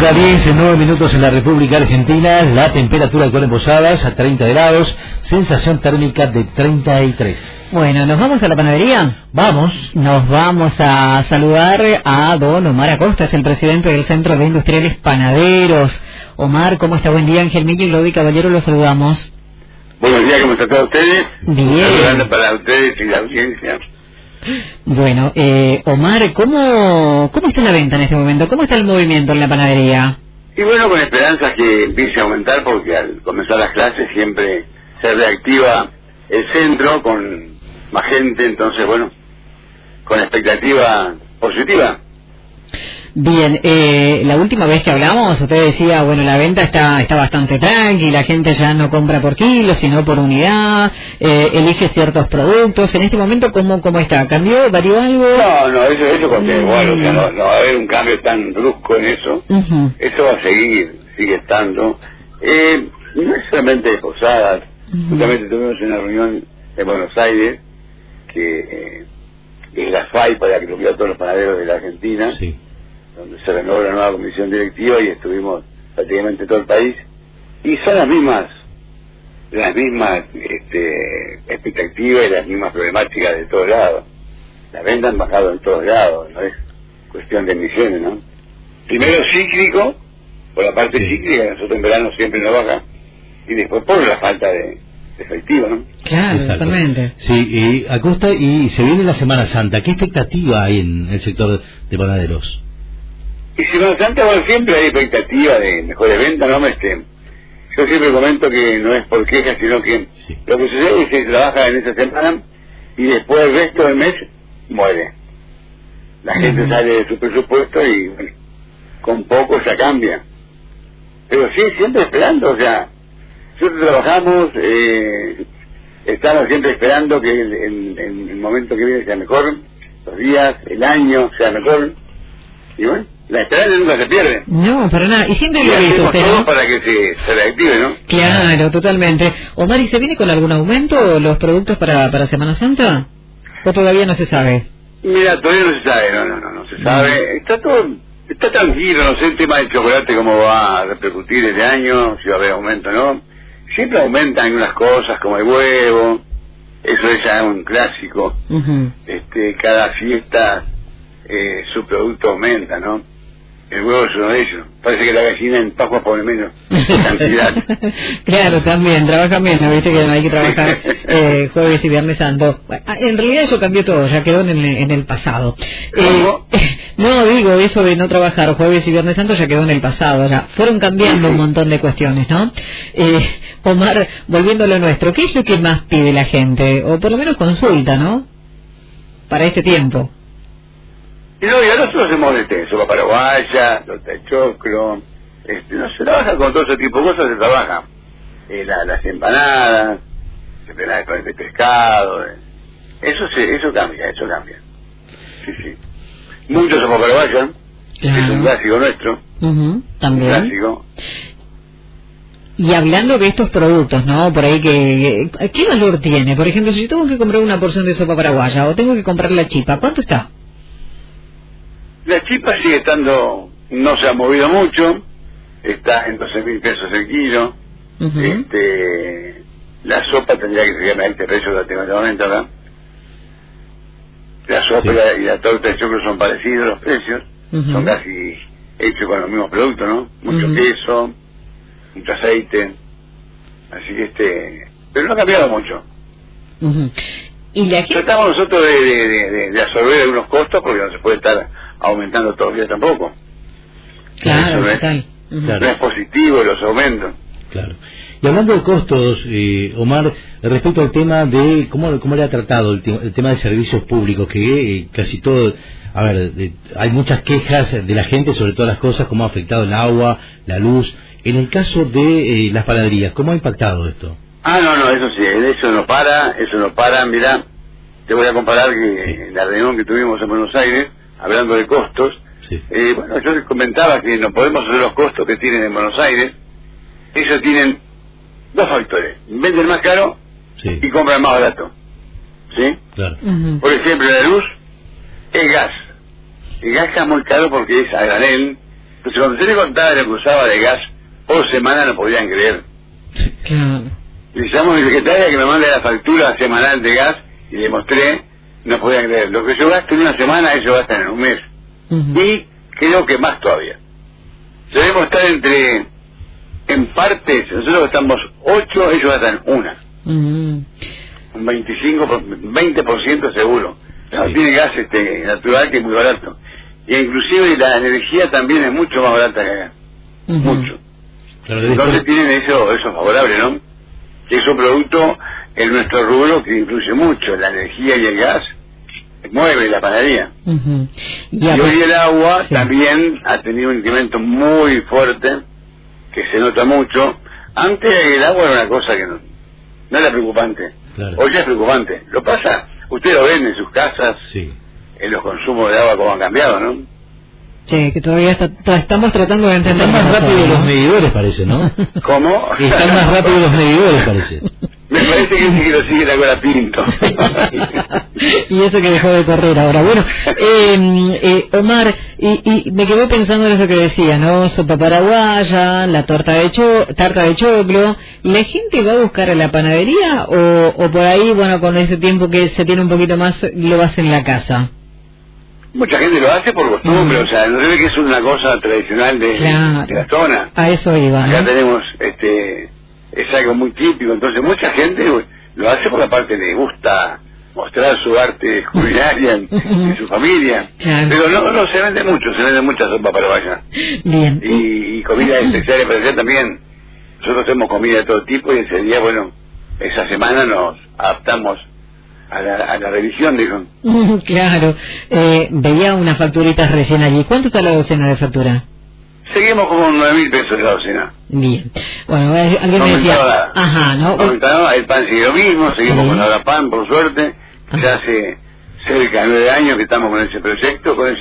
Hora 10, en 9 minutos en la República Argentina, la temperatura actual en Posadas a 30 grados, sensación térmica de 33. Bueno, ¿nos vamos a la panadería? Vamos. Nos vamos a saludar a don Omar Acosta, es el presidente del Centro de Industriales Panaderos. Omar, ¿cómo está? Buen día, Ángel Miguel y Lodi Caballero, los saludamos. Buenos días, ¿cómo están todos ustedes? Bien. Saludando para ustedes y la audiencia. Bueno, Omar, ¿cómo está la venta en este momento? ¿Cómo está el movimiento en la panadería? Y bueno, con esperanzas que empiece a aumentar, porque al comenzar las clases siempre se reactiva el centro con más gente, entonces bueno, con expectativa positiva. Bien, la última vez que hablamos, usted decía, bueno, la venta está bastante tranquila, la gente ya no compra por kilo, sino por unidad, elige ciertos productos. En este momento, ¿cómo está? ¿Cambió? ¿Varió algo? No, eso continúa igual, o sea, no va a haber un cambio tan brusco en eso. Eso va a seguir, sigue estando. No es solamente de Posadas, justamente tuvimos una reunión en Buenos Aires, que es la FAI, para que lo vea todos los panaderos de la Argentina. Sí. Donde se renovó la nueva comisión directiva y estuvimos prácticamente todo el país, y son las mismas expectativas y las mismas problemáticas de todos lados. La venta han bajado en todos lados, no es cuestión de emisiones, ¿no? Primero cíclico, por la parte cíclica, que nosotros en verano siempre nos baja, y después por la falta de efectivo, ¿no? Claro, exactamente. Sí, Acosta, y se viene la Semana Santa, ¿qué expectativa hay en el sector de panaderos? Y Semana Santa, bueno, siempre hay expectativa de mejores ventas, ¿no? Yo siempre comento que no es por queja, sino que lo que sucede es que se trabaja en esa semana y después el resto del mes muere. La gente sale de su presupuesto y bueno, con poco ya cambia. Pero sí, siempre esperando, o sea, nosotros trabajamos, estamos siempre esperando que el momento que viene sea mejor, los días, el año sea mejor, y bueno, la esperanza nunca se pierde. No, para nada. Y siempre lo hizo usted, ¿no? Para que se reactive, ¿no? Claro, totalmente. Omar, ¿y se viene con algún aumento los productos para Semana Santa? ¿O todavía no se sabe? Mira, todavía no se sabe, no se sabe. Está tranquilo, no sé el tema del chocolate cómo va a repercutir este año, si va a haber aumento o no. Siempre aumentan algunas cosas como el huevo, eso es ya un clásico. Cada fiesta su producto aumenta, ¿no? El huevo es uno de ellos. Parece que la gallina en Pascua pone menos cantidad. Claro, también, trabaja menos, viste que no hay que trabajar jueves y viernes santo. En realidad eso cambió todo, ya quedó en el pasado. No, digo, eso de no trabajar jueves y viernes santo ya quedó en el pasado, ya fueron cambiando un montón de cuestiones, ¿no? Omar, volviendo a lo nuestro, ¿qué es lo que más pide la gente? O por lo menos consulta, ¿no? Para este tiempo. Y no, ya nosotros hacemos sopa paraguaya, torta de choclo, no se trabaja con todo ese tipo de cosas, se trabaja las empanadas, empanadas con el pescado, eso cambia. Sí. Mucho sopa paraguaya, es un clásico nuestro, también. Un clásico. Y hablando de estos productos, ¿no? Por ahí ¿qué valor tiene? Por ejemplo, si yo tengo que comprar una porción de sopa paraguaya o tengo que comprar la chipa, ¿cuánto está? La chipa sigue estando, no se ha movido mucho, está en 12.000 pesos el kilo. La sopa tendría que ser a este precio que tengo en este momento acá. La sopa y la torta de choclo son parecidos los precios, son casi hechos con los mismos productos, ¿no? Mucho queso, mucho aceite, así que pero no ha cambiado mucho. ¿Y la gente? Tratamos nosotros de absorber algunos costos porque no se puede estar aumentando todos los días tampoco. Claro, no es positivo los aumentos. Claro. Y hablando de costos, Omar, respecto al tema de cómo le ha tratado el tema de servicios públicos, que casi todo, hay muchas quejas de la gente sobre todas las cosas, cómo ha afectado el agua, la luz. En el caso de las panaderías, ¿cómo ha impactado esto? No, eso sí, eso no para, mirá, te voy a comparar que en la reunión que tuvimos en Buenos Aires, hablando de costos, bueno, yo les comentaba que no podemos hacer los costos que tienen en Buenos Aires. Ellos tienen dos factores: venden más caro y compran más barato, ¿sí? Claro. Por ejemplo, la luz, el gas está muy caro porque es a granel, Entonces cuando se le contaba lo que usaba de gas por semana no podían creer. Claro. Le llamó a mi secretaria que me mande la factura semanal de gas y le mostré, no podían creer. Lo que yo gasto en una semana, ellos gastan en un mes. Y creo que más todavía. Debemos estar en partes, nosotros gastamos 8, ellos gastan una. Un 20% seguro. No, tiene gas natural que es muy barato. Y inclusive la energía también es mucho más barata que acá. Mucho. Claro, entonces tienen eso favorable, ¿no? Que es un producto en nuestro rubro que influye mucho. La energía y el gas mueve la panadería. Y hoy el agua también ha tenido un incremento muy fuerte, que se nota mucho. Antes el agua era una cosa que no era preocupante. Claro. Hoy ya es preocupante. Lo pasa, ustedes lo ven en sus casas, en los consumos de agua como han cambiado, ¿no? Sí, que todavía estamos tratando de entender. Están más rápido los medidores, parece, ¿no? ¿Cómo? Están más rápido los medidores, parece. Me parece que sí que lo sigue la cola Pinto. Y eso que dejó de correr ahora. Bueno, Omar, y me quedé pensando en eso que decía, ¿no? Sopa paraguaya, la tarta de choclo. ¿La gente va a buscar a la panadería o por ahí, bueno, con ese tiempo que se tiene un poquito más, lo hace en la casa? Mucha gente lo hace por costumbre, o sea, no se ve que es una cosa tradicional de la zona. A eso iba, ¿no? Acá tenemos, es algo muy típico, entonces mucha gente lo hace por la parte que le gusta mostrar su arte culinaria en su familia. Claro. Pero no se vende mucho, se vende mucha sopa paraguaya. Bien. Y comida especial para allá también. Nosotros hacemos comida de todo tipo y ese día, bueno, esa semana nos adaptamos a la revisión, dijo. Claro. Veía unas facturitas recién allí. ¿Cuánto está la docena de factura? Seguimos con 9.000 pesos la docena. Bien. Bueno, alguien me decía... Ajá, ¿no? El pan sigue lo mismo, seguimos con la pan, por suerte. Ya hace cerca de 9 años que estamos con ese proyecto, con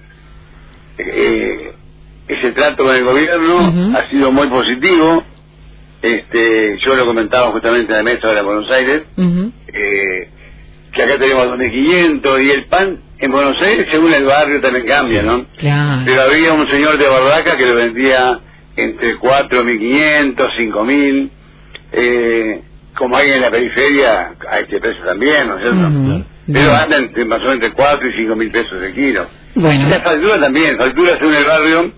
ese trato con el gobierno. Ha sido muy positivo. Yo lo comentaba justamente en la mesa de la Buenos Aires, que acá tenemos 2.500 y el pan en Buenos Aires según el barrio también cambia, ¿no? Claro. Pero había un señor de Barraca que lo vendía entre 4.500, 5.000, como hay en la periferia a este precio también, ¿no es cierto? Pero andan más o menos entre 4 y 5.000 pesos el kilo. Bueno. La factura también, factura según el barrio,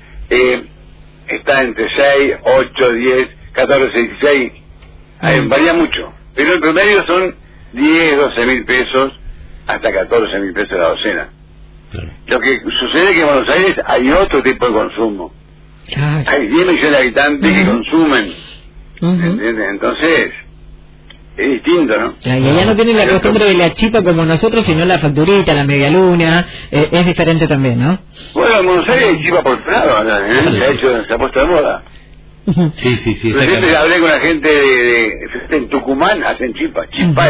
está entre 6, 8, 10, 14, 16, varía mucho, pero el promedio son 10, 12.000 pesos hasta 14.000 pesos la docena. Claro. Lo que sucede es que en Buenos Aires hay otro tipo de consumo. Claro. Hay 10 millones de habitantes que consumen. ¿Entiendes? Entonces, es distinto, ¿no? Claro, y allá no tienen la costumbre de la chipa como nosotros, sino la facturita, la media luna, es diferente también, ¿no? Bueno, en Buenos Aires hay chipa por prado, se ha puesto de moda. Sí. Recién hablé con la gente en Tucumán, hacen chipa.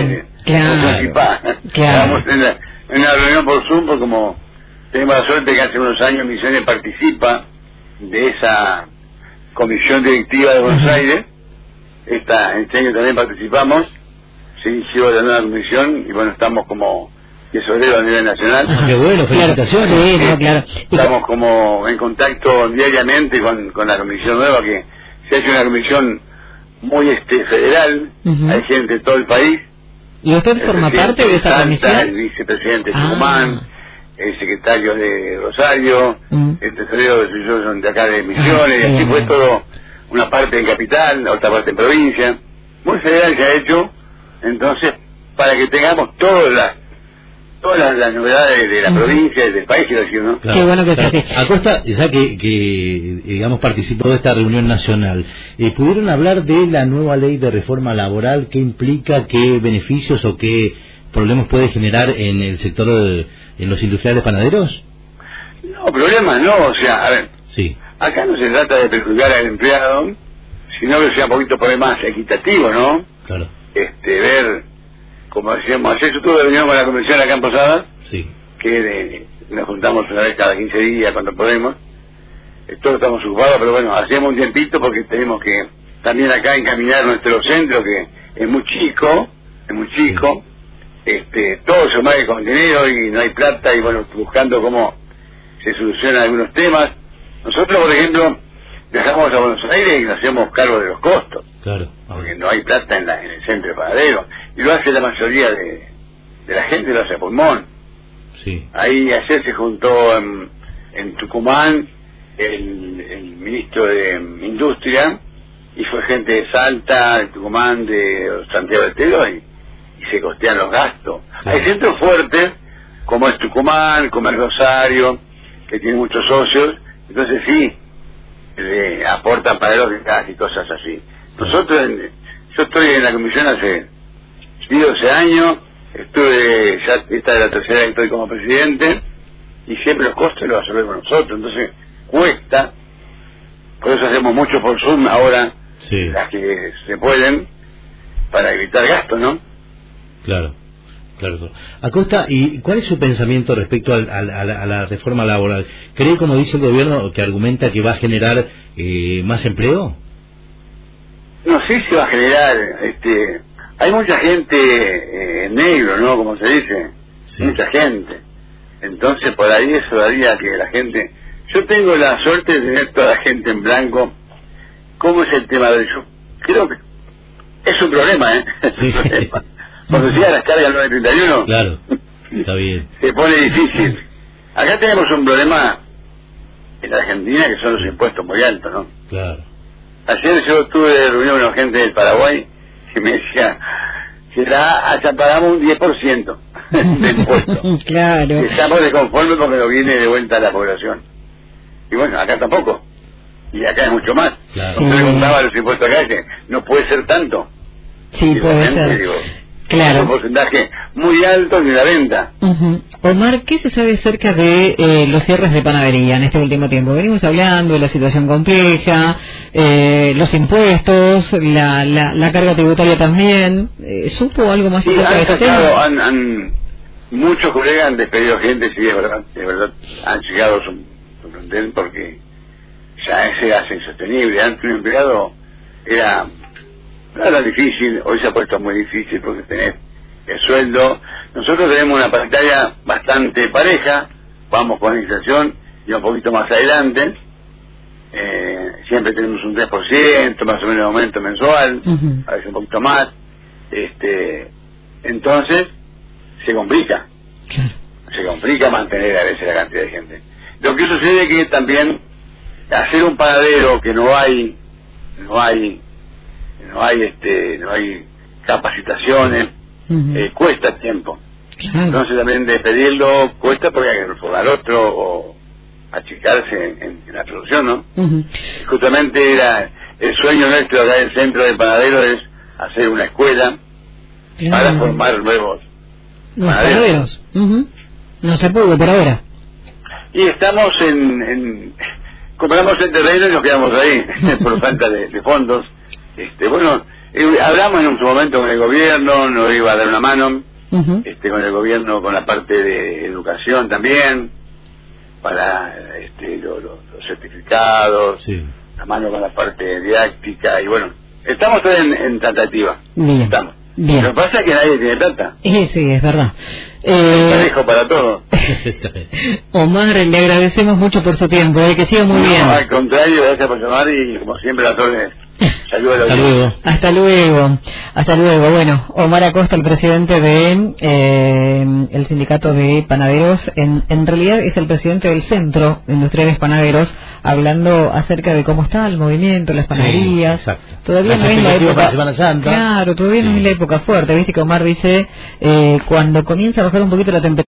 Claro. Estábamos en una reunión por Zoom, porque como tenemos la suerte que hace unos años Misiones participa de esa comisión directiva de Buenos Aires. Este año también participamos, se inició la nueva comisión y bueno, estamos como tesorero a nivel nacional. Qué bueno, felicitaciones. Claro. Estamos como en contacto diariamente con la comisión nueva, que se ha hecho una comisión muy federal, hay gente de todo el país. ¿Y usted forma parte de esa comisión? El vicepresidente Tucumán, el secretario de Rosario, el tesorero de acá de Misiones, y así fue todo, una parte en capital, otra parte en provincia, muy federal se ha hecho, entonces para que tengamos todas las novedades de la provincia y del país, quiero decir, ¿no? Claro, qué bueno que claro. Acosta, ya que digamos participó de esta reunión nacional, ¿pudieron hablar de la nueva ley de reforma laboral? ¿Qué implica? ¿Qué beneficios o qué problemas puede generar en el sector en los industriales panaderos? No, problemas no, o sea, a ver, acá no se trata de perjudicar al empleado, sino que sea un poquito más equitativo, ¿no? Claro. Ver, como decíamos, ayer yo tuve reunión con la convención acá en Posadas, que nos juntamos una vez cada 15 días cuando podemos, todos estamos ocupados, pero bueno, hacemos un tiempito porque tenemos que también acá encaminar nuestro centro, que es muy chico, todo se mueve con dinero y no hay plata, y bueno, buscando cómo se solucionan algunos temas, Nosotros, por ejemplo, viajamos a Buenos Aires y nos hacemos cargo de los costos. Claro. Porque no hay plata en el centro de Panadero. Y lo hace la mayoría de la gente, lo hace a pulmón. Sí. Ahí ayer se juntó en Tucumán el ministro de Industria, y fue gente de Salta, de Tucumán, de Santiago del Estero, y se costean los gastos. Sí. Hay centros fuertes, como es Tucumán, como es Rosario, que tiene muchos socios, entonces sí, aportan para los y cosas así. Nosotros, yo estoy en la comisión hace 12 años, estuve, ya esta es la tercera que estoy como presidente, y siempre los costos los resolvemos nosotros, entonces cuesta, por eso hacemos mucho por Zoom ahora, sí, las que se pueden, para evitar gastos, ¿no? Claro. Acosta, ¿y cuál es su pensamiento respecto a la reforma laboral? ¿Cree, como dice el gobierno, que argumenta que va a generar más empleo? No sé si va a generar, hay mucha gente negro, ¿no? Como se dice, sí, mucha gente. Entonces por ahí eso daría que la gente... Yo tengo la suerte de tener toda la gente en blanco. ¿Cómo es el tema de eso? Creo que es un problema, es un problema. Cuando llega las cargas al 931, claro, está bien, se pone difícil. Acá tenemos un problema en la Argentina, que son los impuestos muy altos, ¿no? Claro. Ayer yo estuve de reunión con gente del Paraguay que me decía que hasta pagamos un 10% de impuestos. Claro. Estamos desconformes porque no viene de vuelta a la población. Y bueno, acá tampoco. Y acá es mucho más. Claro. Yo le contaba los impuestos acá, que no puede ser tanto. Sí, puede ser. Digo, claro. Es un porcentaje muy alto de la venta. Omar, ¿qué se sabe acerca de los cierres de panadería en este último tiempo? Venimos hablando de la situación compleja, los impuestos, la carga tributaria también. ¿Supo algo más acerca de este tema? Muchos colegas han despedido gente, sí, es verdad, han llegado a su plantel porque ya se hace insostenible. Antes un empleado no era difícil, hoy se ha puesto muy difícil porque tenés el sueldo. Nosotros tenemos una pantalla bastante pareja, vamos con la inflación y un poquito más adelante, siempre tenemos un 3%, más o menos de aumento mensual, a veces un poquito más, entonces se complica mantener a veces la cantidad de gente. Lo que sucede es que también hacer un panadero que no hay capacitaciones, cuesta tiempo. Entonces también despedirlo cuesta porque hay que reformar otro o achicarse en la producción, ¿no? Justamente era el sueño nuestro acá del centro de panaderos, es hacer una escuela para formar nuevos panaderos. No se pudo por ahora. Y estamos compramos el terreno y nos quedamos ahí por falta de fondos. Bueno, hablamos en su momento con el gobierno, nos iba a dar una mano, con el gobierno, con la parte de educación también, para los certificados, sí, la mano con la parte didáctica, y bueno, estamos todavía en tratativa. Bien. Estamos. Bien. Lo que pasa es que nadie tiene plata. Sí, es verdad. Parejo para todo. Omar, le agradecemos mucho por su tiempo, que siga muy bien. Al contrario, gracias por llamar y como siempre las órdenes. Hasta luego. Hasta luego. Bueno, Omar Acosta, el presidente de el sindicato de panaderos, en realidad es el presidente del Centro de Industriales Panaderos, hablando acerca de cómo está el movimiento, las panaderías. Sí, todavía no es la época. Claro, todavía no es la época fuerte. Viste que Omar dice cuando comienza a bajar un poquito la temperatura.